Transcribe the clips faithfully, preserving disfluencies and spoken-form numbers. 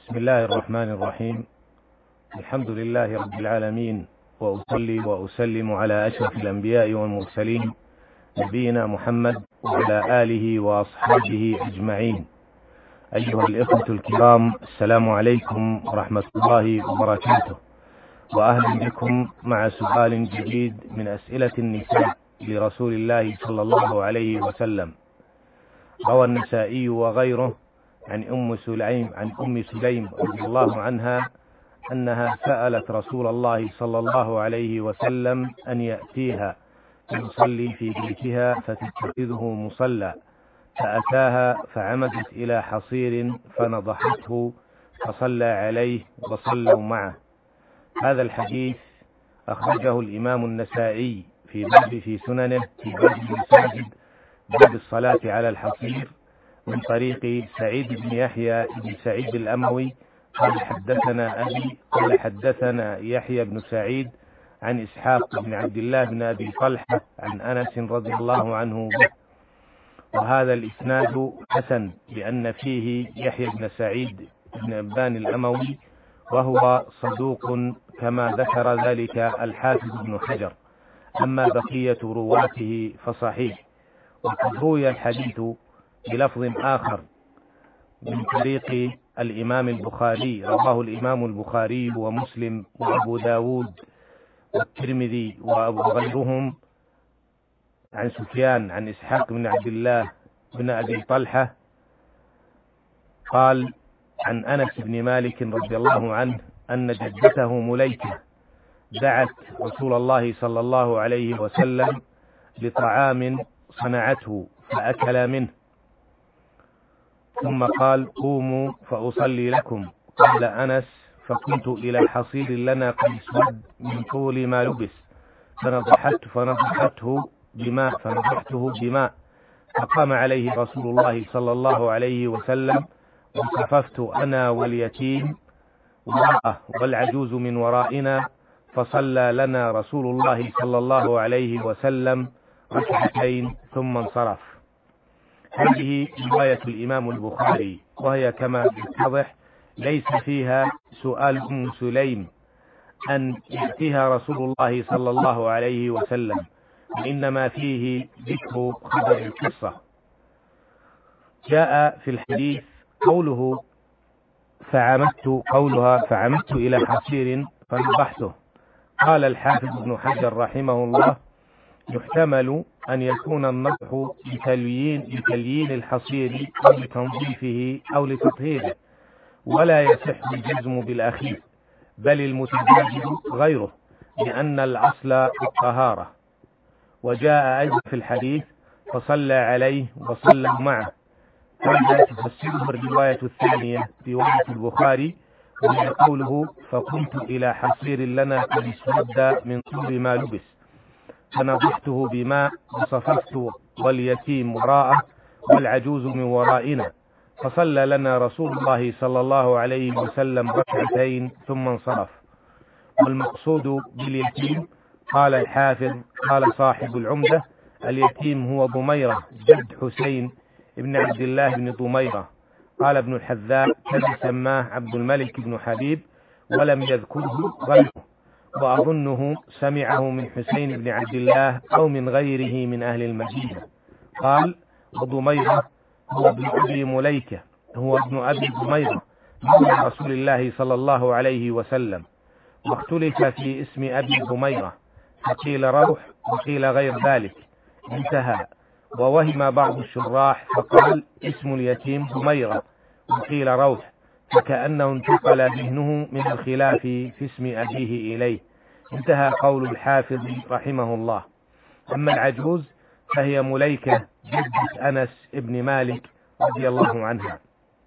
بسم الله الرحمن الرحيم. الحمد لله رب العالمين، وأصلي وأسلم على أشرف الأنبياء والمرسلين نبينا محمد وعلى آله وأصحابه أجمعين. أيها الإخوة الكرام، السلام عليكم ورحمة الله وبركاته، وأهلا بكم مع سؤال جديد من أسئلة النساء لرسول الله صلى الله عليه وسلم. روى النسائي وغيره عن أم سليم عن أم سليم رضي الله عنها أنها سألت رسول الله صلى الله عليه وسلم أن يأتيها فيصلي في بيتها فتتخذه مصلى، فأتاها فعمدت إلى حصير فنضحته فصلى عليه وصلوا معه. هذا الحديث أخرجه الإمام النسائي في باب في سننه في باب المساجد باب الصلاة على الحصير من طريق سعيد بن يحيى بن سعيد الأموي قال حدثنا أبي قال حدثنا يحيى بن سعيد عن إسحاق بن عبد الله بن أبي طلحة عن أنس رضي الله عنه به. وهذا الإسناد حسن لأن فيه يحيى بن سعيد بن أبان الأموي وهو صدوق كما ذكر ذلك الحافظ بن حجر، أما بقية رواته فصحيح. وقد روي الحديث بلفظ آخر من طريق الإمام البخاري، رواه الإمام البخاري ومسلم وأبو داود والترمذي وغيرهم عن سفيان عن إسحاق بن عبد الله بن أبي طلحة قال عن أنس بن مالك رضي الله عنه أن جدته مليكة دعت رسول الله صلى الله عليه وسلم لطعام صنعته فأكل منه، ثم قال قوموا فأصلي لكم. قال أنس فكنت إلى حصير لنا قد اسود من طول ما لبس فنضحت فنضحته بماء فنضحته بماء فقام عليه رسول الله صلى الله عليه وسلم وصففت أنا واليتيم وراءه والعجوز من ورائنا فصلى لنا رسول الله صلى الله عليه وسلم ركعتين ثم انصرف. هذه رواية الإمام البخاري، وهي كما يتضح ليس فيها سؤال أم سليم أن يأتيها رسول الله صلى الله عليه وسلم، وإنما فيه ذكر خبر القصة. جاء في الحديث قوله فعمدت قولها فعمدت إلى حصير فنضحته. قال الحافظ ابن حجر رحمه الله يحتمل أن يكون النضح لتليين, لتليين الحصير أو لتنظيفه أو لتطهيره، ولا يصح الجزم بالأخير، بل المتبادل غيره، لأن الأصل الطهارة. وجاء أيضا في الحديث فصلى عليه وصلوا معه، هذا تفسره الرواية الثانية رواية البخاري، وهي قوله فقمت إلى حصير لنا قد اسود من طول ما لبس فنضحته بماء وصففت واليتيم وراءه والعجوز من ورائنا فصلى لنا رسول الله صلى الله عليه وسلم ركعتين ثم انصرف. والمقصود باليتيم قال الحافظ قال صاحب العمدة اليتيم هو ضميرة جد حسين ابن عبد الله بن ضميرة. قال ابن الحذاء كذا سماه عبد الملك بن حبيب ولم يذكره غيره، وأظنه سمعه من حسين بن عبد الله أو من غيره من أهل المدينة. قال وضميرة هو ابن أبي مليكة هو ابن أبي ضميرة مولى رسول الله صلى الله عليه وسلم، واختلف في اسم أبي ضميرة فقيل روح وقيل غير ذلك، انتهى. ووهم بعض الشراح فقال اسم اليتيم ضميرة وقيل روح، فكأنه انتقل ذهنه من الخلاف في اسم أبيه إليه، انتهى قول الحافظ رحمه الله. أما العجوز فهي مليكة جدة أنس ابن مالك رضي الله عنها.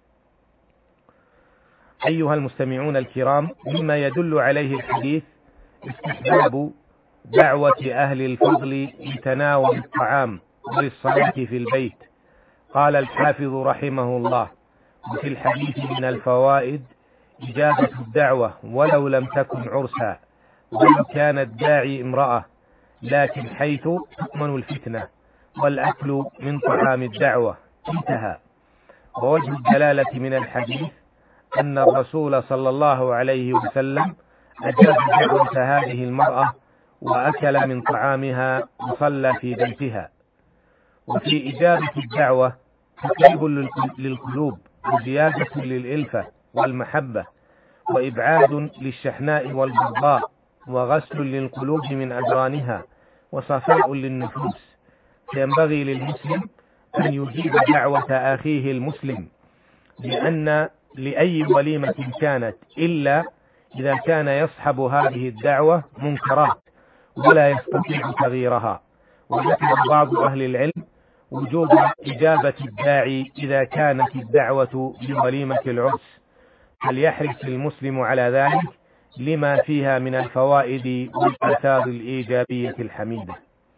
أيها المستمعون الكرام، مما يدل عليه الحديث استحباب دعوة أهل الفضل لتناول الطعام وللصلاة في البيت. قال الحافظ رحمه الله وفي الحديث من الفوائد إجابة الدعوة ولو لم تكن عرسا ولو كان الداعي امرأة، لكن حيث تؤمن الفتنة، والأكل من طعام الدعوة، انتهى. ووجه الدلالة من الحديث أن الرسول صلى الله عليه وسلم أجاب دعوة هذه المرأة وأكل من طعامها وصلى في بيتها. وفي إجابة الدعوة تقريب للقلوب وزيادة للإلفة والمحبة وإبعاد للشحناء والبغضاء وغسل للقلوب من أدرانها وصفاء للنفوس. فينبغي للمسلم أن يجيب دعوة أخيه المسلم، لأن لأي وليمة كانت إلا إذا كان يصحب هذه الدعوة منكرات ولا يستطيع تغييرها. وذكر بعض أهل العلم وجوب إجابة الداعي إذا كانت الدعوة لوليمة العرس، فليحرص المسلم على ذلك لما فيها من الفوائد والآثار الإيجابية الحميدة.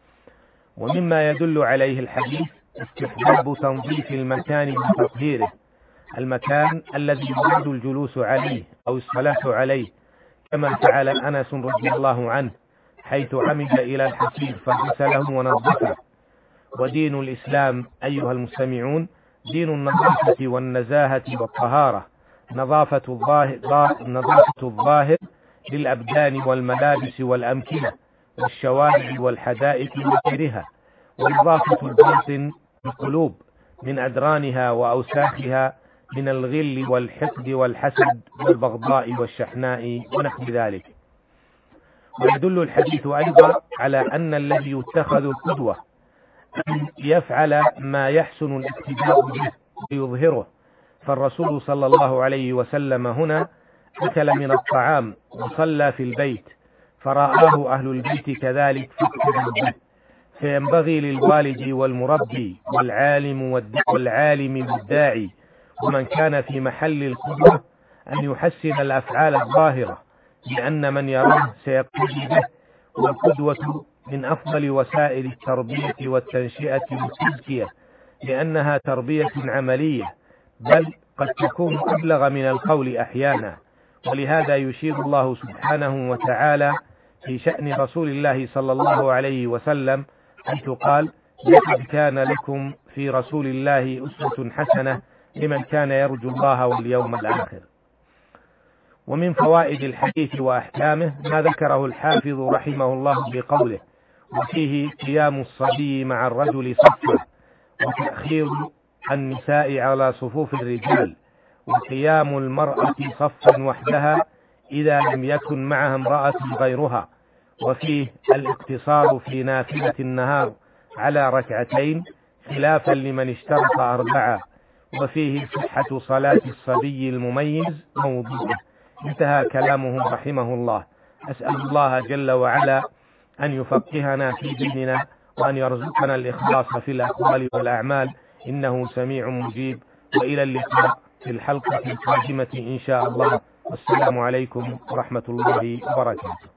ومما يدل عليه الحديث استحباب تنظيف المكان وتطهيره، المكان الذي يراد الجلوس عليه أو الصلاة عليه، كما فعل أنس رضي الله عنه حيث عمد إلى الحصير فغسله ونظفه. ودين الإسلام أيها المستمعون دين النظافة والنزاهة والطهارة، نظافة الظاهر, نظافة الظاهر للأبدان والملابس والأمكنة والشوارع والحدائق وغيرها، ونظافة الباطن القلوب من أدرانها وأوساخها من الغل والحقد والحسد والبغضاء والشحناء ونحو ذلك. ويدل الحديث أيضا على أن الذي يتخذ قدوة أن يفعل ما يحسن الاقتداء به ويظهره، فالرسول صلى الله عليه وسلم هنا أكل من الطعام وصلى في البيت فرآه أهل البيت كذلك فاقتدوا به. فينبغي للوالد والمربي والعالم والعالم والداعي ومن كان في محل القدوة أن يحسن الأفعال الظاهرة، لأن من يراه سيقتدي به. والقدوة من أفضل وسائل التربية والتنشئة والتزكية، لأنها تربية عملية بل قد تكون أبلغ من القول أحيانا. ولهذا يشير الله سبحانه وتعالى في شأن رسول الله صلى الله عليه وسلم حيث قال: لقد كان لكم في رسول الله أسوة حسنة لمن كان يرجو الله واليوم الآخر. ومن فوائد الحديث وأحكامه ما ذكره الحافظ رحمه الله بقوله: وفيه قيام الصبي مع الرجل صفا، وتأخير النساء على صفوف الرجال، وقيام المرأة صفا وحدها إذا لم يكن معها امرأة غيرها. وفيه الاقتصار في نافلة النهار على ركعتين خلافا لمن اشترط أربعة. وفيه صحة صلاة الصبي المميز موضوعه. انتهى كلامه رحمه الله. أسأل الله جل وعلا أن يفقهنا في ديننا وأن يرزقنا الإخلاص في الأقوال والأعمال، إنه سميع مجيب. وإلى اللقاء في الحلقة القادمة إن شاء الله. والسلام عليكم ورحمة الله وبركاته.